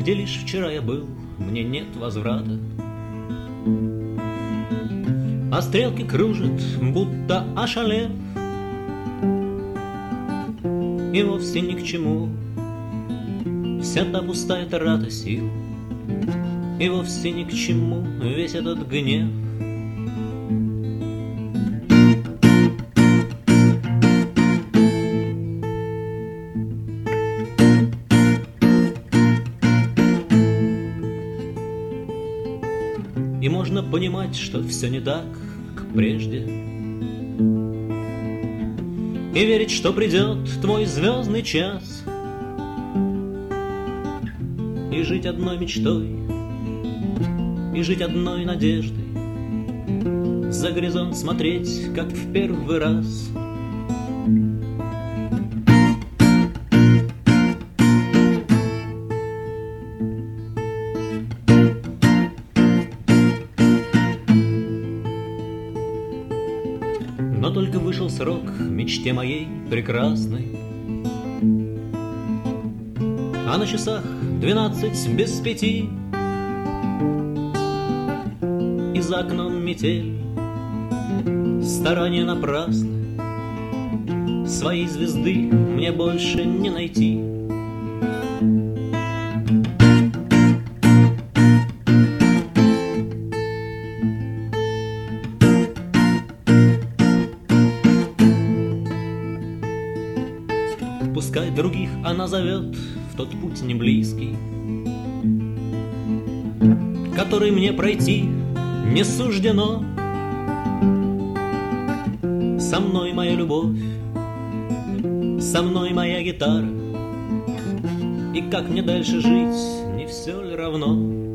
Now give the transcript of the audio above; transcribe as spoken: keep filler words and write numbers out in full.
где лишь вчера я был, мне нет возврата. А стрелки кружат, будто ошалев, и вовсе ни к чему вся та пустая трата сил, и вовсе ни к чему весь этот гнев. И можно понимать, что все не так, как прежде, и верить, что придет твой звездный час, и жить одной мечтой, и жить одной надеждой, за горизонт смотреть, как в первый раз. Но только вышел срок мечте моей прекрасной, а на часах двенадцать без пяти, и за окном метель, старания напрасны, своей звезды мне больше не найти. Пускай других она зовет в тот путь неблизкий, который мне пройти не суждено. Со мной моя любовь, со мной моя гитара, и как мне дальше жить, не все ли равно?